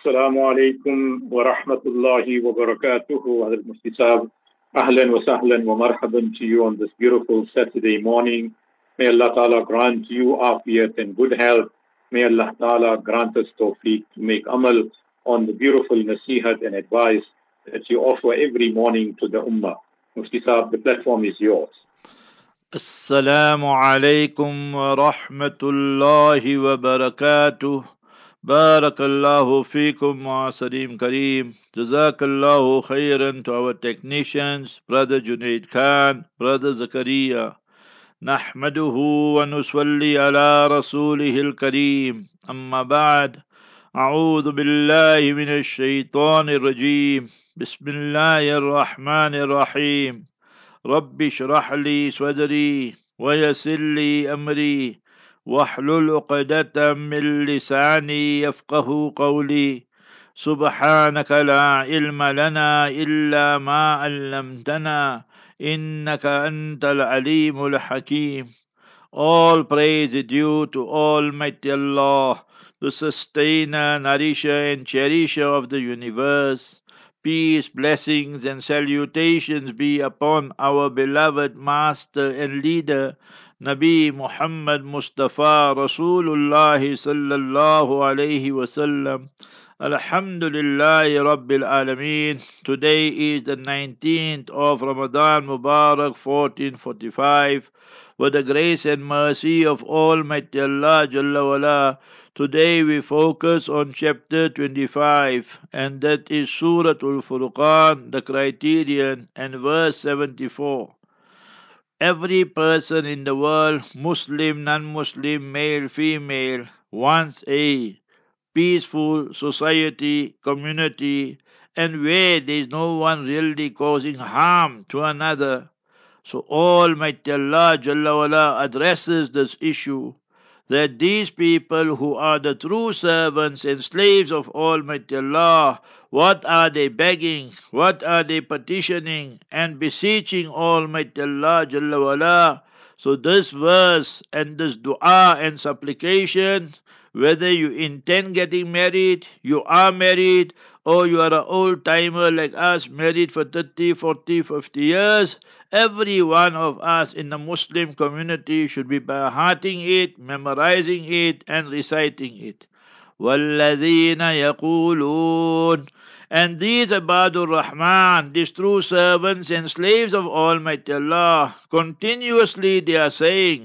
Assalamu alaikum wa rahmatullahi wa barakatuhu. Hazrat Mufti Saab, ahlan wa sahlan wa marhaban to you on this beautiful Saturday morning. May Allah Ta'ala grant you afiyat and good health. May Allah Ta'ala grant us tawfiq to make amal on the beautiful nasihat and advice that you offer every morning to the ummah. Mufti Saab, the platform is yours. Assalamu alaikum wa rahmatullahi wa barakatuh. Barakallahu feekum Ma'asarim Kareem. Jazakallahu khairan to our technicians, Brother Junaid Khan, Brother Zakaria. Nahmaduhu wa nusalli ala rasulihil Kareem. Amma ba'd. أعوذ بالله من الشيطان الرجيم. بسم الله الرحمن الرحيم. رب اشرح لي صدري ويسر لي أمري واحلل عقدة من لساني يفقه قولي سبحانك لا علم لنا إلا ما علمتنا إنك أنت العليم الحكيم. All praise is due to Almighty Allah, the sustainer, nourisher and cherisher of the universe. Peace, blessings and salutations be upon our beloved master and leader, Nabi Muhammad Mustafa Rasulullah sallallahu alayhi wasallam. Alhamdulillahi Rabbil Alameen. Today is the 19th of Ramadan Mubarak 1445. With the grace and mercy of Almighty Allah Jalla wala, today we focus on chapter 25, and that is Surah Al-Furqan, the criterion, and verse 74. Every person in the world, Muslim, non-Muslim, male, female, wants a peaceful society, community, and where there is no one really causing harm to another. So Almighty Allah Jalla wala addresses this issue, that these people who are the true servants and slaves of Almighty Allah, what are they begging, what are they petitioning and beseeching Almighty Allah Jalla wala? So this verse and this dua and supplication, whether you intend getting married, you are married, or you are an old timer like us, married for 30, 40, 50 years, every one of us in the Muslim community should be by hearting it, memorizing it, and reciting it. وَالَّذِينَ يَقُولُونَ. And these Ibadur Rahman, these true servants and slaves of Almighty Allah, continuously they are saying,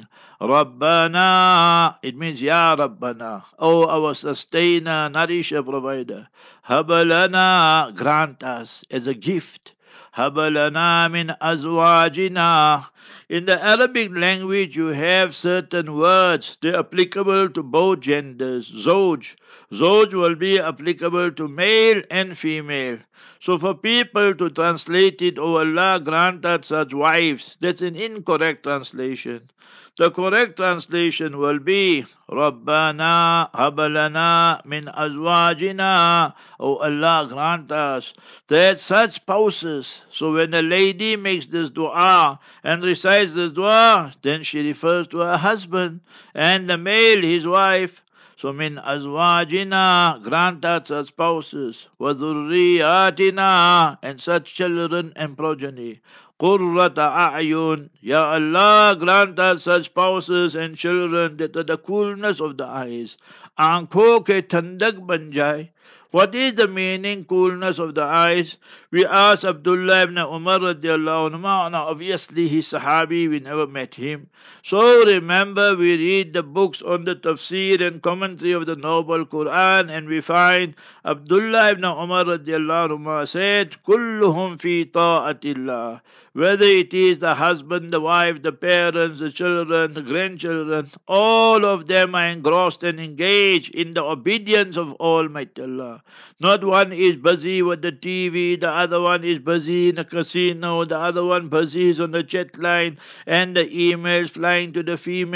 Rabbana, it means Ya Rabbana, O our sustainer, nourisher, provider. Habalana, grant us as a gift. Habalana min azwajina. In the Arabic language, you have certain words. They're applicable to both genders. Zoj. Zoj will be applicable to male and female. So for people to translate it, O Allah, grant us such wives, that's an incorrect translation. The correct translation will be Rabbana habalana min azwajina. O Allah, grant us that such spouses. So when a lady makes this dua and recites this dua, then she refers to her husband, and the male his wife. So min azwajina, grant us such spouses, wa dhurriyatina, and such children and progeny. Qurrata a'yun, Ya Allah, grant us such spouses and children that are the coolness of the eyes. Aankho ke thandak ban jaye. What is the meaning, coolness of the eyes? We asked Abdullah ibn Umar radiallahu anhu. Now obviously he's Sahabi, we never met him. So remember, we read the books on the tafsir and commentary of the Noble Quran, and we find Abdullah ibn Umar radiallahu anhu said, Kulluhum fi ta'atillah. Whether it is the husband, the wife, the parents, the children, the grandchildren, all of them are engrossed and engaged in the obedience of Almighty Allah. Not one is busy with the TV, the other one is busy in a casino, the other one busy is on the chat line, and the emails flying to the females.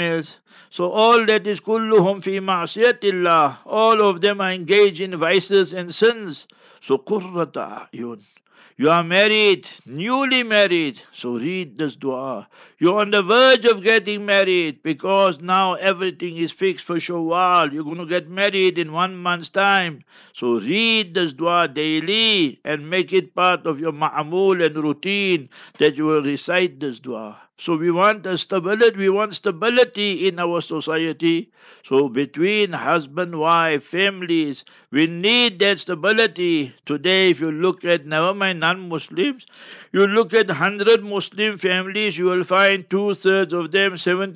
So all that is kulluhum fi ma'siyatillah, all of them are engaged in vices and sins. So qurrata a'yun. You are married, newly married, so read this dua. You're on the verge of getting married because now everything is fixed for Shawwal. You're going to get married in 1 month's time. So read this dua daily and make it part of your ma'amul and routine that you will recite this dua. So we want stability in our society. So between husband, wife, families, we need that stability. Today, if you look at, never mind non-Muslims, you look at 100 Muslim families, you will find 2/3 of them,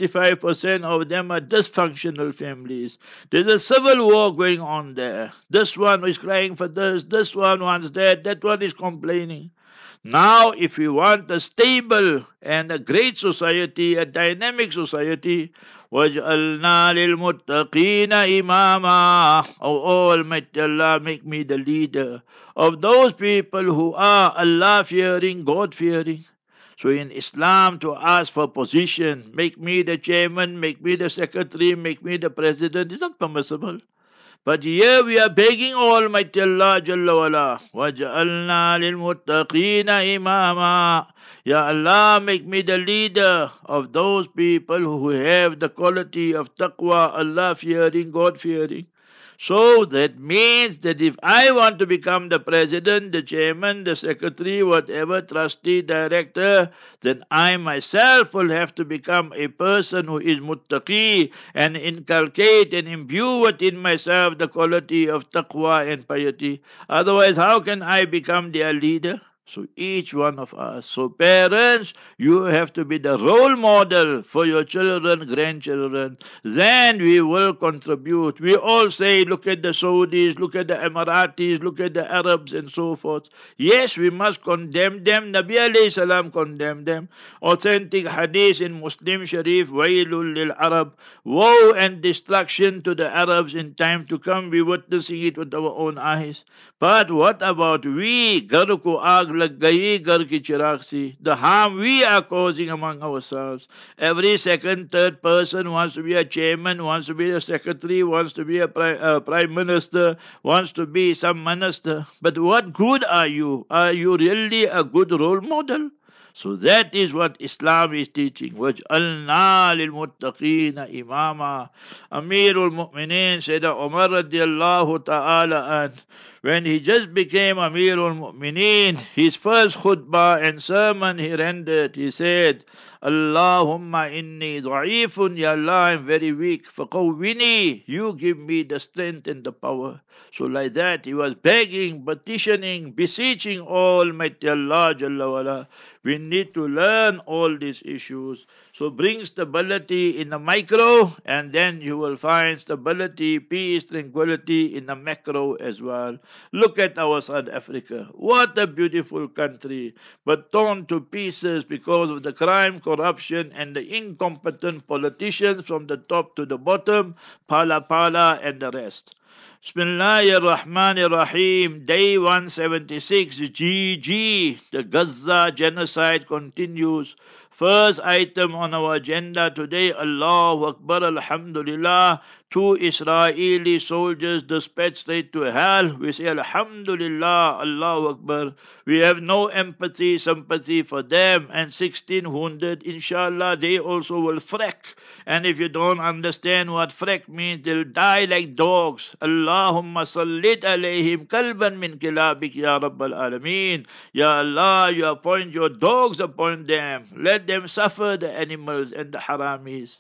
75% of them are dysfunctional families. There's a civil war going on there. This one is crying for this one wants that one is complaining. Now, if we want a stable and a great society, a dynamic society, وَجْعَلْنَا لِلْمُتَّقِينَ إِمَامًا, O Almighty Allah, make me the leader of those people who are Allah-fearing, God-fearing. So in Islam, to ask for position, make me the chairman, make me the secretary, make me the president, is not permissible. But here we are begging Almighty Allah Jalla wala, وَجَعَلْنَا لِلْمُتَّقِينَ إِمَامًا. Ya Allah, make me the leader of those people who have the quality of taqwa, Allah-fearing, God-fearing. So that means that if I want to become the president, the chairman, the secretary, whatever, trustee, director, then I myself will have to become a person who is muttaqi and inculcate and imbue within myself the quality of taqwa and piety. Otherwise, how can I become their leader? So each one of us. So parents, you have to be the role model for your children, grandchildren. Then we will contribute. We all say, look at the Saudis, look at the Emiratis, look at the Arabs and so forth. Yes, we must condemn them. Nabi alayhi salam condemned them. Authentic hadith in Muslim Sharif, Wailul lil Arab. Woe and destruction to the Arabs in time to come. We're witnessing it with our own eyes. But what about we? Ghar ko aag lag gayi, ghar ki chirag si. The harm we are causing among ourselves. Every second, third person wants to be a chairman, wants to be a secretary, wants to be a prime minister, wants to be some minister. But what good are you? Are you really a good role model? So that is what Islam is teaching. وَجْعَلْنَا لِلْمُتَّقِينَ إِمَامًا. Amirul Mu'mineen Sayyidina Umar radiallahu ta'ala an, when he just became Amirul Mu'mineen, his first khutbah and sermon he rendered, he said, Allahumma inni da'ifun, Ya Allah, I'm very weak. فَقَوِّنِي, you give me the strength and the power. So like that, he was begging, petitioning, beseeching Almighty Allah Jalla wala. We need to learn all these issues. So bring stability in the micro, and then you will find stability, peace, tranquility in the macro as well. Look at our South Africa. What a beautiful country, but torn to pieces because of the crime, corruption, and the incompetent politicians from the top to the bottom, Pala Pala and the rest. Bismillahir Rahmanir Rahim. Day 176. GG. The Gaza genocide continues. First item on our agenda today, Allahu Akbar, Alhamdulillah. 2 Israeli soldiers dispatched straight to hell. We say Alhamdulillah, Allahu Akbar. We have no empathy, sympathy for them. And 16 wounded, inshallah, they also will frack. And if you don't understand what frack means, they'll die like dogs. Allahumma sallit alayhim kalban min kilabik ya Rabbal Alameen. Ya Allah, you appoint your dogs upon them. Let them suffer, the animals and the haramis.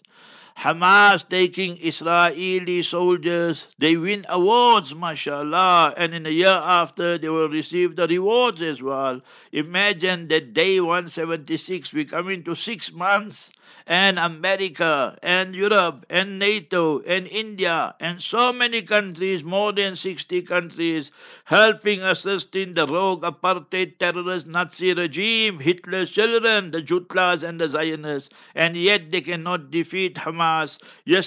Hamas taking Israeli soldiers, they win awards, mashallah, and in a year after they will receive the rewards as well. Imagine that day 176, we come into 6 months, and America, and Europe, and NATO, and India, and so many countries, more than 60 countries, helping assisting the rogue apartheid terrorist Nazi regime, Hitler's children, the Jutlas and the Zionists, and yet they cannot defeat Hamas Hamas.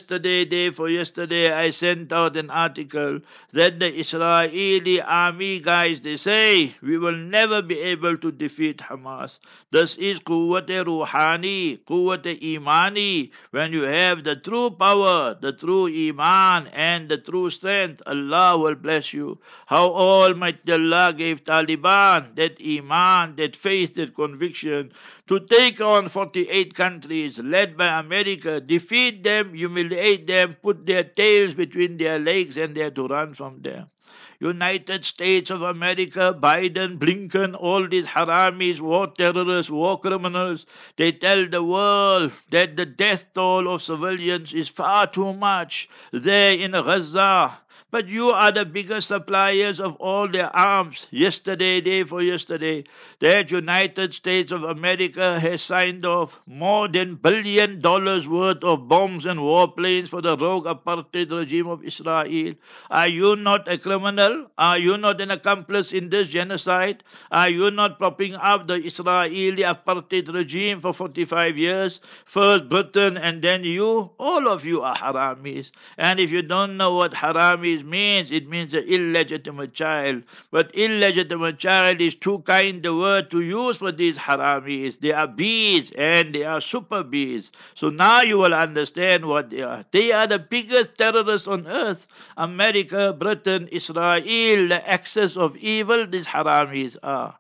Day for yesterday, I sent out an article that the Israeli army guys, they say, we will never be able to defeat Hamas. This is quwwat-e ruhani, quwwat-e imani. When you have the true power, the true iman, and the true strength, Allah will bless you. How Almighty Allah gave Taliban that iman, that faith, that conviction to take on 48 countries led by America, defeat them, humiliate them, put their tails between their legs, and they had to run from there. United States of America, Biden, Blinken, all these haramis, war terrorists, war criminals, they tell the world that the death toll of civilians is far too much there in Gaza. But you are the biggest suppliers of all their arms. Day for yesterday, that United States of America has signed off more than $1 billion worth of bombs and warplanes for the rogue apartheid regime of Israel. Are you not a criminal? Are you not an accomplice in this genocide? Are you not propping up the Israeli apartheid regime for 45 years? First Britain and then you? All of you are haramis. And if you don't know what haramis means, it means an illegitimate child. But illegitimate child is too kind a word to use for these haramis. They are bees and they are super bees. So now you will understand what they are. They are the biggest terrorists on earth. America, Britain, Israel, the axis of evil, these haramis are.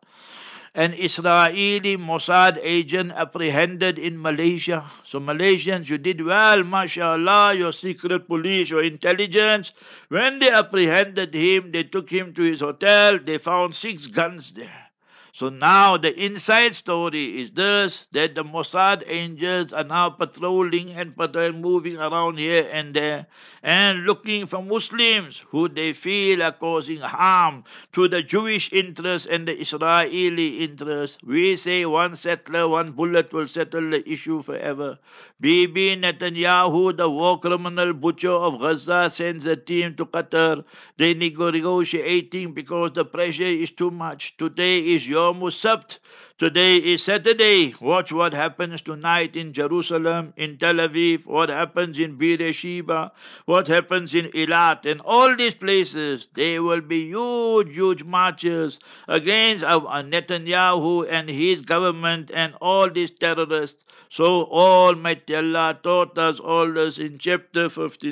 An Israeli Mossad agent apprehended in Malaysia. So Malaysians, you did well, mashallah, your secret police, your intelligence. When they apprehended him, they took him to his hotel, they found 6 guns there. So now the inside story is this, that the Mossad angels are now patrolling and moving around here and there and looking for Muslims who they feel are causing harm to the Jewish interest and the Israeli interest. We say one settler, one bullet will settle the issue forever. Bibi Netanyahu, the war criminal butcher of Gaza, sends a team to Qatar. They negotiating because the pressure is too much. Today is Yom Sabt. Today is Saturday. Watch what happens tonight in Jerusalem, in Tel Aviv, what happens in Beersheba, what happens in Eilat, and all these places. There will be huge marches against Netanyahu and his government and all these terrorists. So Almighty Allah taught us all this in chapter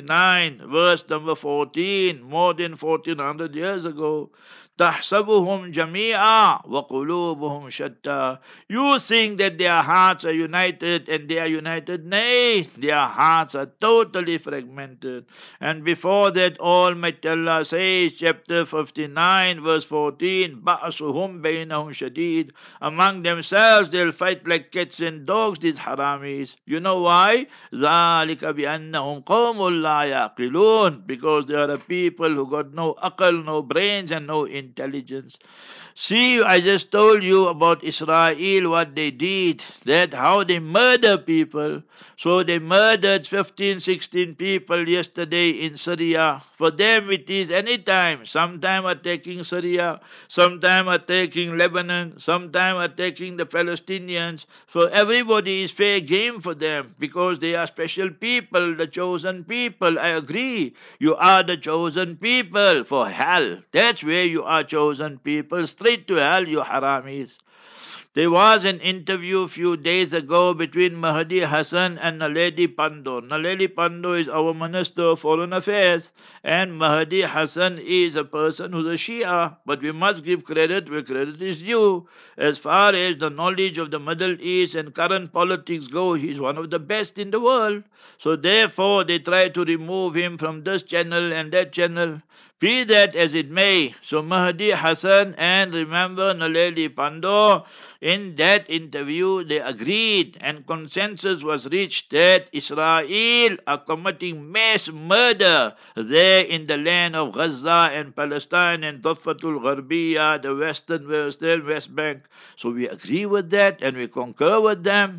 59, verse number 14, more than 1400 years ago. تحسبهم جميعا وقلوبهم شتى. You think that their hearts are united and they are united. Nay, their hearts are totally fragmented. And before that, Almighty Allah says, chapter 59, verse 14, بَأْسُهُمْ بَيْنَهُمْ شَدِيد. Among themselves, they'll fight like cats and dogs, these haramis. You know why? ذَلِكَ بِأَنَّهُمْ قَوْمٌ لَا يَعْقِلُونَ. Because they are a people who got no aql, no brains, and no intelligence. See, I just told you about Israel, what they did, that how they murder people. So they murdered 15, 16 people yesterday in Syria. For them it is any time. Sometime attacking Syria, sometime attacking Lebanon, sometime attacking the Palestinians. For everybody is fair game for them because they are special people, the chosen people. I agree. You are the chosen people for hell. That's where you are chosen people. Straight to hell, you haramis. There was an interview a few days ago between Mahdi Hassan and Naledi Pandor. Naledi Pandor is our Minister of Foreign Affairs and Mahdi Hassan is a person who's a Shia. But we must give credit where credit is due. As far as the knowledge of the Middle East and current politics go, he's one of the best in the world. So therefore they try to remove him from this channel and that channel. Be that as it may, so Mahdi Hassan and remember Naledi Pandor, in that interview they agreed and consensus was reached that Israel are committing mass murder there in the land of Gaza and Palestine and Daffatul Gharbiya, the West Bank. So we agree with that and we concur with them.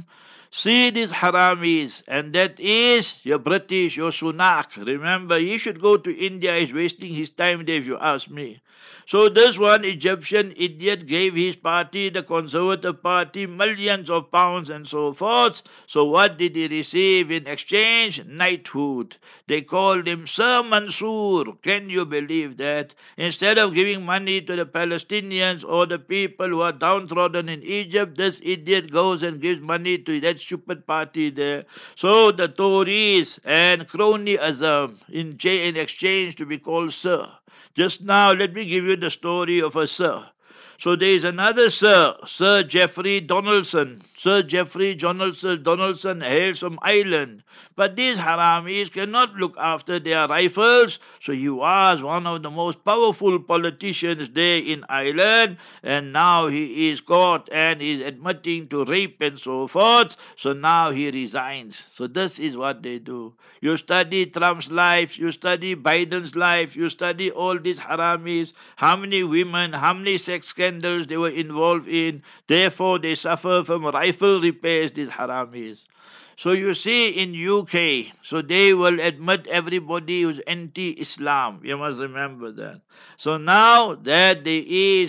See these haramis, and that is your British, your Sunak. Remember, he should go to India. He's wasting his time there, if you ask me. So this one Egyptian idiot gave his party, the Conservative Party, millions of pounds and so forth. So what did he receive in exchange? Knighthood. They called him Sir Mansour. Can you believe that? Instead of giving money to the Palestinians or the people who are downtrodden in Egypt, this idiot goes and gives money to that stupid party there. So the Tories and cronyism in exchange to be called Sir. Just now, let me give you the story of a Sir. So there is another Sir, Sir Geoffrey Donaldson. Sir Geoffrey Donaldson hails from Ireland. But these haramis cannot look after their rifles, so he was one of the most powerful politicians there in Ireland, and now he is caught and is admitting to rape and so forth, so now he resigns. So this is what they do. You study Trump's life, you study Biden's life, you study all these haramis, how many women, how many sex scandals they were involved in, therefore they suffer from rifle repairs, these haramis. So you see in UK, so they will admit everybody who's anti-Islam. You must remember that. So now that the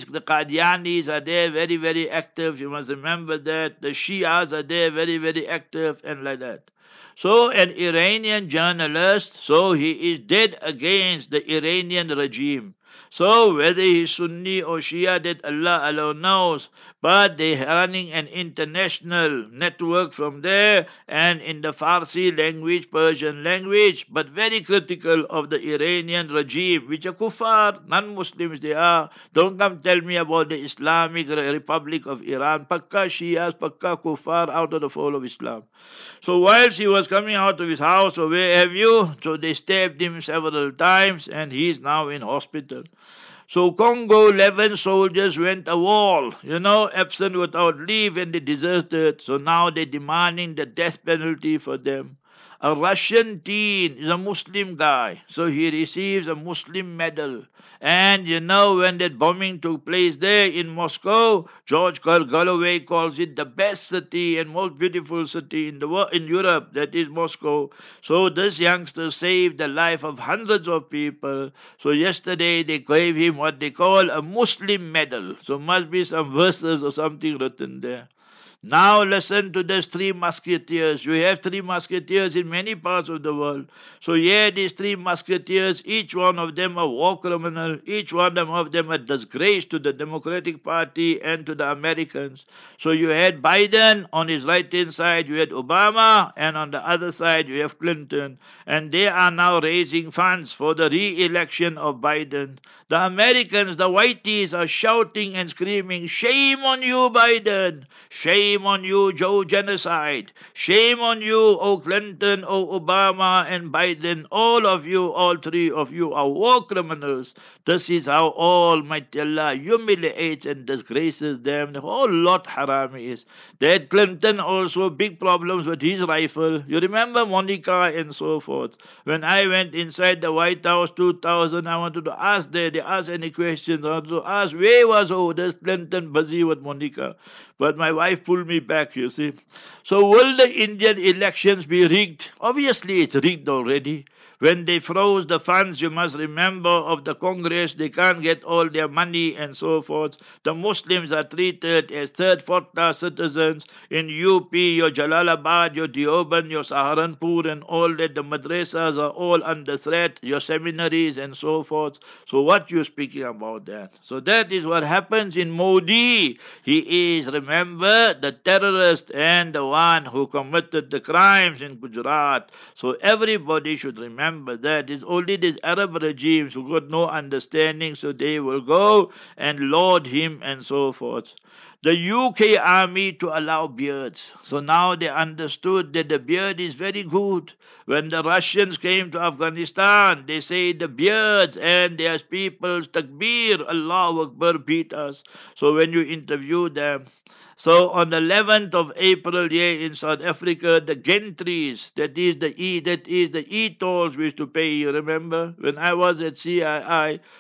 Qadianis are there very, very active. You must remember that. The Shias are there very, very active and like that. So an Iranian journalist, so he is dead against the Iranian regime. So whether he's Sunni or Shia, that Allah alone knows. But they're running an international network from there and in the Farsi language, Persian language, but very critical of the Iranian regime, which are kuffar, non-Muslims they are. Don't come tell me about the Islamic Republic of Iran. Pakka Shias, pakka kuffar, out of the fold of Islam. So whilst he was coming out of his house or where have you, so they stabbed him several times and he is now in hospital. So Congo, 11 soldiers went a wall, absent without leave, and they deserted. So now they're demanding the death penalty for them. A Russian teen is a Muslim guy, so he receives a Muslim medal. And when that bombing took place there in Moscow, George Galloway calls it the best city and most beautiful city in Europe, that is Moscow. So this youngster saved the life of hundreds of people. So yesterday they gave him what they call a Muslim medal. So must be some verses or something written there. Now listen to these three musketeers. You have three musketeers in many parts of the world. So here these three musketeers, each one of them a war criminal, each one of them a disgrace to the Democratic Party and to the Americans. So you had Biden on his right hand side, you had Obama, and on the other side you have Clinton. And they are now raising funds for the re-election of Biden. The Americans, the whiteys, are shouting and screaming, "Shame on you, Biden! Shame on you, Joe Genocide! Shame on you, O Clinton, O Obama, and Biden! All of you, all three of you are war criminals. This is how Almighty Allah humiliates and disgraces them. The whole lot haramis. That Clinton also big problems with his rifle. You remember Monica and so forth. When I went inside the White House 2000, I wanted to ask there. They asked any questions. I wanted to ask where was this Clinton busy with Monica. But my wife pulled me back, you see. So will the Indian elections be rigged? Obviously it's rigged already. When they froze the funds, you must remember, of the Congress, they can't get all their money and so forth. The Muslims are treated as third, fourth class citizens. In UP, your Jalalabad, your Deoband, your Saharanpur and all that, the madrasas are all under threat, your seminaries and so forth. So what you speaking about that? So that is what happens in Modi. He is, remember, the terrorist and the one who committed the crimes in Gujarat. So everybody should remember that it's only these Arab regimes who got no understanding, so they will go and laud him and so forth. The UK army to allow beards. So now they understood that the beard is very good. When the Russians came to Afghanistan, they say the beards and their people's takbir, Allahu Akbar, beat us. So when you interview them, so on the 11th of April here in South Africa, the gantries, that is the e-tolls we used to pay, you remember? When I was at CII,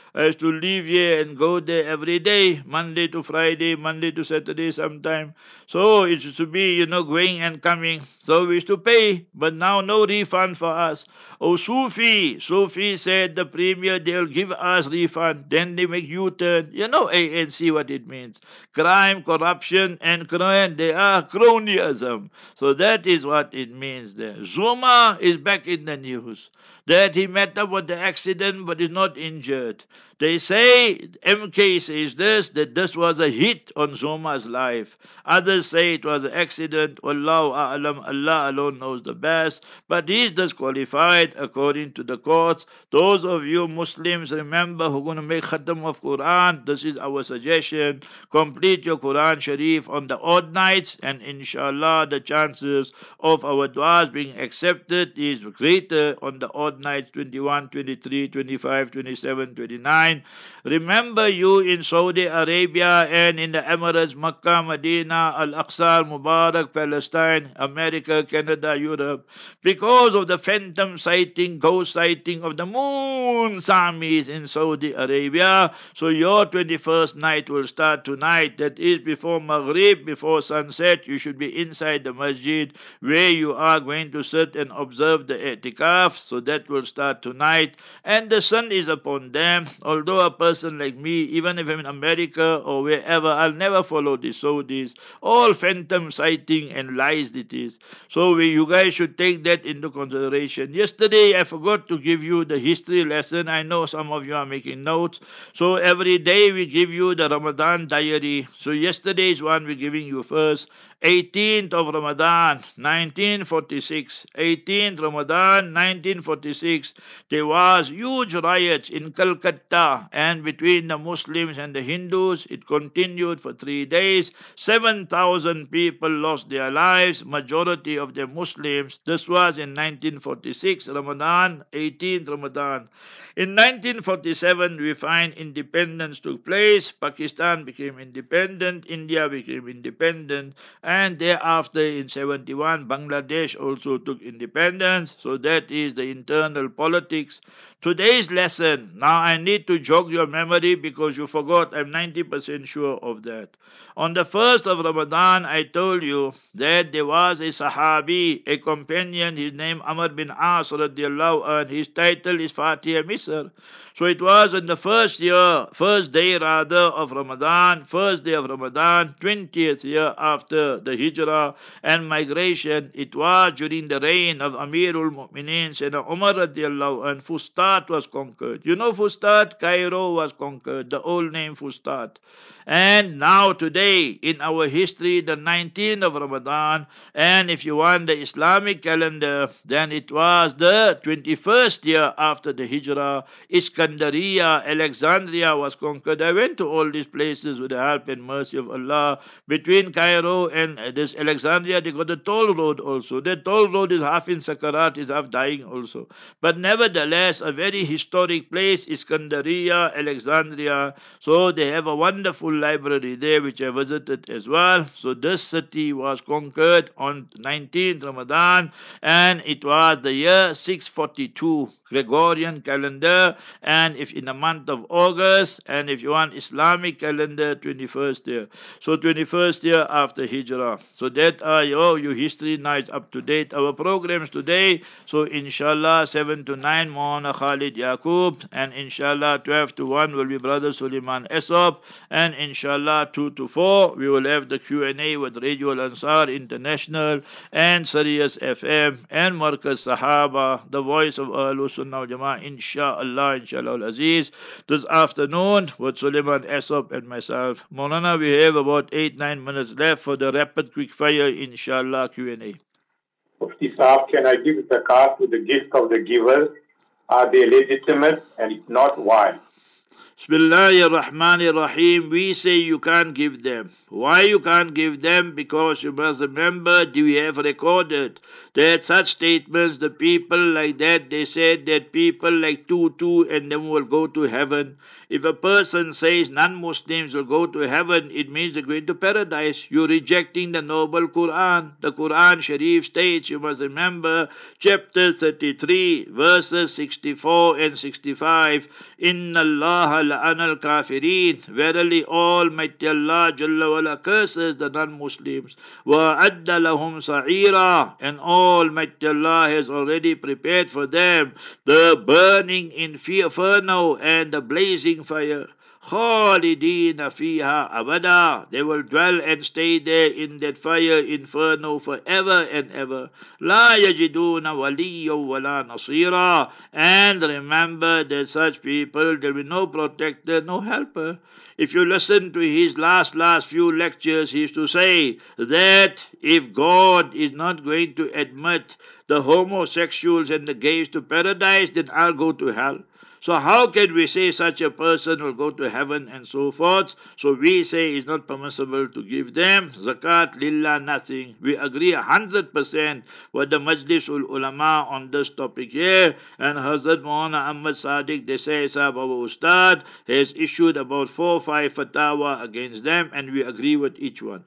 I used to leave here and go there every day, Monday to Friday, Monday to Saturday sometime. So it used to be, going and coming. So we used to pay, but now no refund for us. Oh, Sufi said the premier, they'll give us refund. Then they make U-turn. You know ANC, what it means. Crime, corruption, and crime, they are cronyism. So that is what it means there. Zuma is back in the news. That he met up with the accident but is not injured. They say, MK says this, that this was a hit on Zuma's life. Others say it was an accident. Wallahu a'lam, Allah alone knows the best. But he is disqualified according to the courts. Those of you Muslims, remember, who are going to make khatam of Quran, this is our suggestion. Complete your Quran Sharif on the odd nights, and inshallah the chances of our du'as being accepted is greater on the odd nights, 21, 23, 25, 27, 29. Remember, you in Saudi Arabia and in the Emirates, Makkah, Medina, Al-Aqsa, Mubarak, Palestine, America, Canada, Europe, because of the phantom sighting, ghost sighting of the moon Samis in Saudi Arabia. So your 21st night will start tonight. That is before Maghrib, before sunset. You should be inside the masjid where you are going to sit and observe the i'tikaf. So that will start tonight. And the sun is upon them. Although a person like me, even if I'm in America or wherever, I'll never follow the Saudis. All phantom sighting and lies it is. So you guys should take that into consideration. Yesterday, I forgot to give you the history lesson. I know some of you are making notes. So every day we give you the Ramadan diary. So yesterday's one we're giving you first. 18th of Ramadan, 1946. 18th Ramadan, 1946. There was huge riots in Calcutta, and between the Muslims and the Hindus, it continued for 3 days. 7,000 people lost their lives, majority of them Muslims. This was in 1946, Ramadan, 18th Ramadan. In 1947, we find independence took place. Pakistan became independent. India became independent. And thereafter, in 71, Bangladesh also took independence. So that is the internal politics. Today's lesson, now I need to jog your memory because you forgot, I'm 90% sure of that. On the 1st of Ramadan, I told you that there was a Sahabi, a companion, his name Amr bin As radiallahu anh, his title is Fatih Misr. So it was on the first day of Ramadan, 20th year after the Hijrah and migration. It was during the reign of Amirul Mu'mineen, Sayyidina Umar radiallahu anh, Fustat was conquered. You know Fustat? Cairo was conquered, the old name Fustat. And now today, in our history, the 19th of Ramadan, and if you want the Islamic calendar, then it was the 21st year after the Hijrah. Iskandariya, Alexandria was conquered. I went to all these places with the help and mercy of Allah. Between Cairo and this Alexandria, they got the toll road also. That toll road is half in Sakarat, is half dying also. But nevertheless, a very historic place, Iskandariya, Alexandria. So they have a wonderful library there, which I visited as well. So this city was conquered on 19th Ramadan, and it was the year 642 Gregorian calendar, and if in the month of August, and if you want Islamic calendar, 21st year. So 21st year after Hijrah. So that are your history now is up to date. Our programs today, so inshallah 7 to 9 Maulana Khalid Yaqub, and inshallah 12 to 1 will be Brother Suleiman Esop, and inshallah 2 to 4 we will have the Q&A with Radio Al Ansar International and Sirius FM and Markaz Sahaba, the voice of Ahlus Sunnah wal Jama'ah, inshallah al Aziz. This afternoon with Suleiman Esop and myself. Maulana, we have about 8-9 minutes left for the rapid quick fire inshallah Q&A. Mufti Saab, can I give zakat to the gift of the giver? Are they legitimate, and if not, why? Bismillahir Rahmanir Rahim. We say you can't give them. Why you can't give them? Because you must remember, we have recorded that such statements, the people like that, they said that people like Tutu and them will go to heaven. If a person says non-Muslims will go to heaven, it means they're going to paradise. You're rejecting the noble Quran. The Quran Sharif states, you must remember, chapter 33, verses 64 and 65, Inna Allah la'ana al-kafirin. Verily Almighty Allah Jalla wala curses the non-Muslims. Wa adda lahum sa'ira. And Almighty Allah has already prepared for them the burning inferno and the blazing fire. Khalidina fiha abada. They will dwell and stay there in that fire inferno forever and ever. La yajiduna waliya wala nasira. And remember that such people, there will be no protector, no helper. If you listen to his last few lectures, he used to say that if God is not going to admit the homosexuals and the gays to paradise, then I'll go to hell. So how can we say such a person will go to heaven and so forth? So we say it's not permissible to give them zakat, lillah, nothing. We agree 100% with the Majlisul Ulama on this topic here. And Hazrat Maulana Ahmad Sadiq Desai Sahab, our Ustad, has issued about 4 or 5 fatwa against them, and we agree with each one.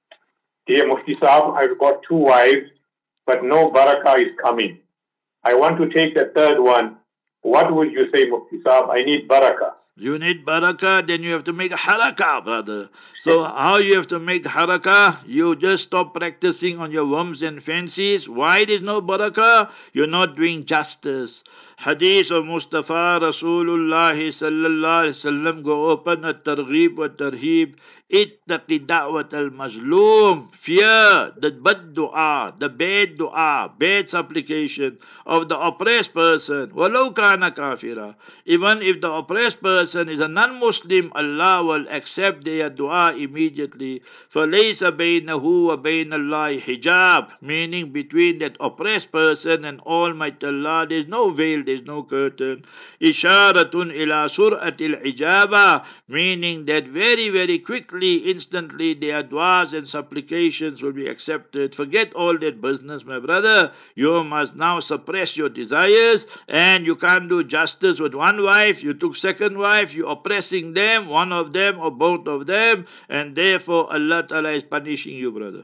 Dear Mufti Sahab, I've got 2 wives, but no barakah is coming. I want to take the 3rd one. What would you say, Mufti Sahab? I need barakah. You need barakah, then you have to make harakah, brother. So how you have to make harakah? You just stop practicing on your whims and fancies. Why there's no barakah? You're not doing justice. Hadith of Mustafa Rasulullah sallallahu alaihi wasallam go open at targhib wa tarhib. Ittaqi da'wat al-mazloom. Fear the bad dua, the bad dua, bad supplication of the oppressed person. Walau kana kafira. Even if the oppressed person is a non-Muslim, Allah will accept their dua immediately. فَلَيْسَ بَيْنَهُ وَبَيْنَ اللَّهِ hijab. Meaning between that oppressed person and Almighty Allah, there's no veil, there's no curtain. Isharatun ila sur'atil ijaba. Meaning that very, very quickly, instantly, their du'as and supplications will be accepted. Forget all that business, my brother. You must now suppress your desires, and you can't do justice with one wife. You took second wife, you're oppressing them, one of them or both of them, and therefore Allah Ta'ala is punishing you, brother.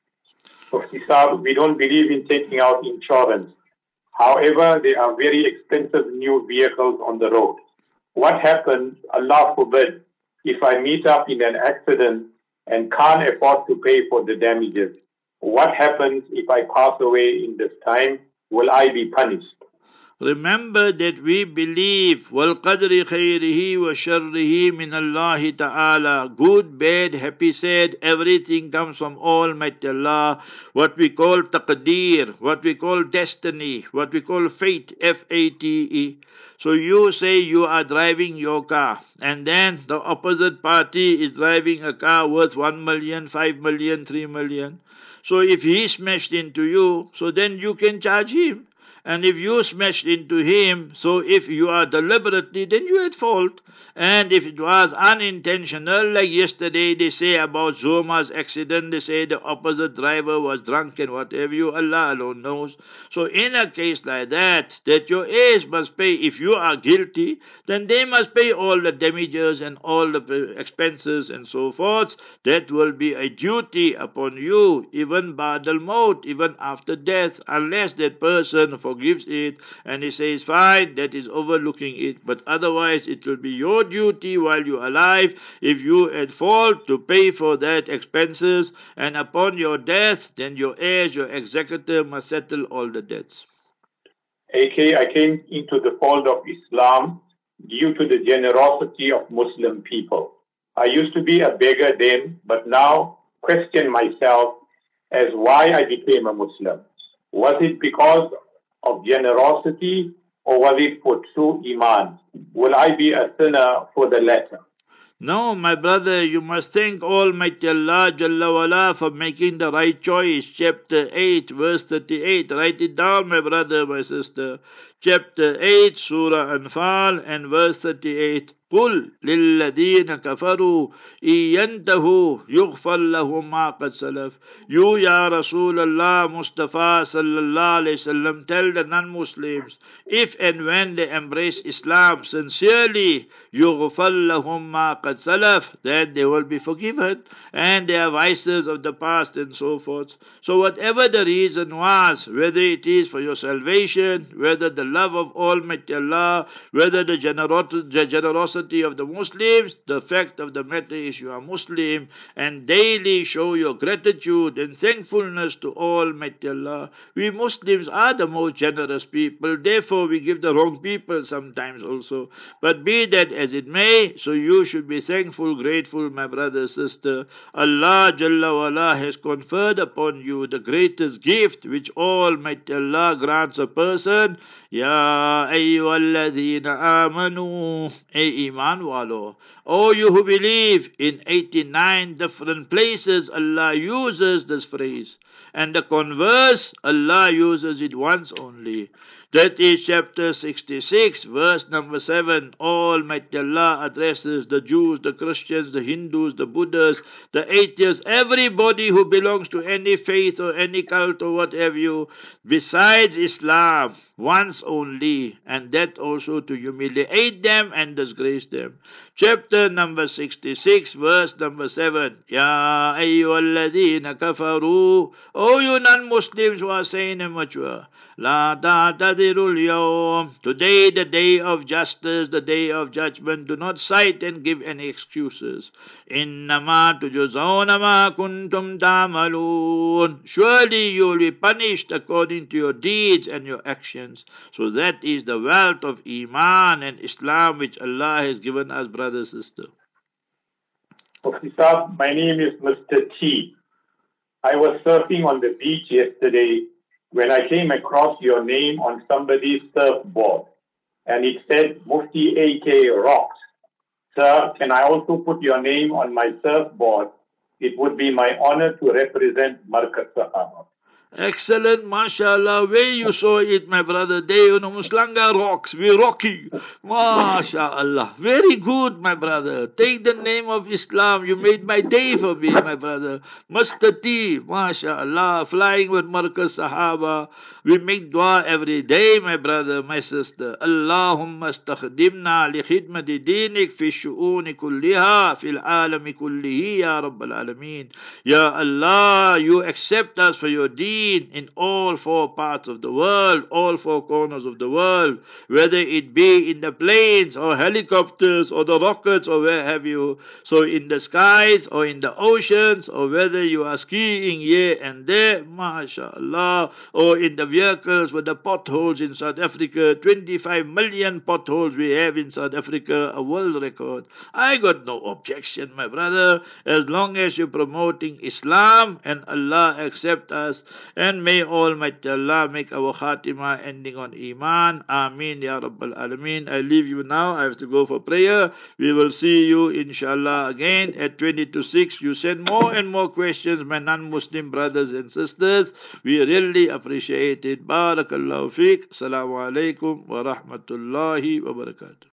Mufti Sahab, we don't believe in taking out insurance. However, there are very expensive new vehicles on the road. What happens, Allah forbid, if I meet up in an accident and can't afford to pay for the damages? What happens if I pass away in this time? Will I be punished? Remember that we believe وَالْقَدْرِ خَيْرِهِ وَشَرِّهِ مِنَ اللَّهِ ta'ala. Good, bad, happy, sad, everything comes from Almighty Allah. What we call taqdeer, what we call destiny, what we call fate, F-A-T-E. So you say you are driving your car, and then the opposite party is driving a car worth 1 million, 5 million, 3 million. So if he smashed into you, so then you can charge him. And if you smashed into him, so if you are deliberately, then you at fault. And if it was unintentional, like yesterday they say about Zoma's accident, they say the opposite driver was drunk and whatever, you, Allah alone knows. So in a case like that your heirs must pay. If you are guilty, then they must pay all the damages and all the expenses and so forth. That will be a duty upon you, even ba'dal maut, even after death, unless that person forgives it and he says, fine, that is overlooking it. But otherwise, it will be your duty while you're alive, if you at fault, to pay for that expenses, and upon your death, then your heirs, your executor must settle all the debts. AK, I came into the fold of Islam due to the generosity of Muslim people. I used to be a beggar then, but now question myself as why I became a Muslim. Was it because of generosity, or was it for true Iman? Will I be a sinner for the latter? No, my brother, you must thank Almighty Allah Jalla wala for making the right choice. Chapter 8, verse 38. Write it down, my brother, my sister. chapter 8, Surah Anfal, and verse 38. قل للذين كفروا إن ينتهوا يغفر لهم ما قد سلف. You, Ya Rasulullah Mustafa sallallahu alayhi wasallam, tell the non-Muslims, if and when they embrace Islam sincerely, يغفر لهم ما قد سلف, then they will be forgiven, and their vices of the past and so forth. So whatever the reason was, whether it is for your salvation, whether the love of Almighty Allah, whether the generosity of the Muslims, the fact of the matter is you are Muslim, and daily show your gratitude and thankfulness to Almighty Allah. We Muslims are the most generous people, therefore we give the wrong people sometimes also. But be that as it may, so you should be thankful, grateful, my brother, sister. Allah Jalla wala has conferred upon you the greatest gift which Almighty Allah grants a person. Ya ayyuhalladhina amanu, Iman walo. Oh, you who believe, in 89 different places Allah uses this phrase, and the converse Allah uses it once only. That is chapter 66, verse number 7. Almighty Allah addresses the Jews, the Christians, the Hindus, the Buddhists, the atheists, everybody who belongs to any faith or any cult or what have you, besides Islam, once only, and that also to humiliate them and disgrace them. Chapter number 66, verse number 7. Ya ayyuhalladhina kafaru. Oh, you non-Muslims who are saying immature. La ta'tadirul yawm. Today, the day of justice, the day of judgment. Do not cite and give any excuses. Innama tujuzawna ma kuntum ta'malun. Surely you will be punished according to your deeds and your actions. So that is the wealth of Iman and Islam which Allah has given us, brother, sister. Okay, sir, my name is Mr. T. I was surfing on the beach yesterday when I came across your name on somebody's surfboard, and it said Mufti AK Rocks. Sir, can I also put your name on my surfboard? It would be my honor to represent Markaz Sahaba. Excellent, mashallah. Where you saw it, my brother? They, Muslanga rocks. We're rocking. Mashallah. Very good, my brother. Take the name of Islam. You made my day for me, my brother. Mustati, mashallah. Flying with Markaz Sahaba. We make dua every day, my brother, my sister. Allahumma astakhdimna li khidmati dinik fi shu'uni kulliha fil alami kullihi ya Rabbal Alameen. Ya Allah, you accept us for your deen in all four parts of the world, all four corners of the world, whether it be in the planes or helicopters or the rockets or where have you. So in the skies or in the oceans, or whether you are skiing here and there, mashallah, or in the vehicles with the potholes in South Africa, 25 million potholes we have in South Africa, a world record. I got no objection, my brother, as long as you're promoting Islam, and Allah accept us. And may Almighty Allah make our khatima ending on Iman. Ameen Ya Rabbal Alameen. I leave you now. I have to go for prayer. We will see you inshallah again at 20 to 6. You send more and more questions, my non-Muslim brothers and sisters. We really appreciate it. Barakallahu feek. Assalamu alaikum wa rahmatullahi wa barakatuh.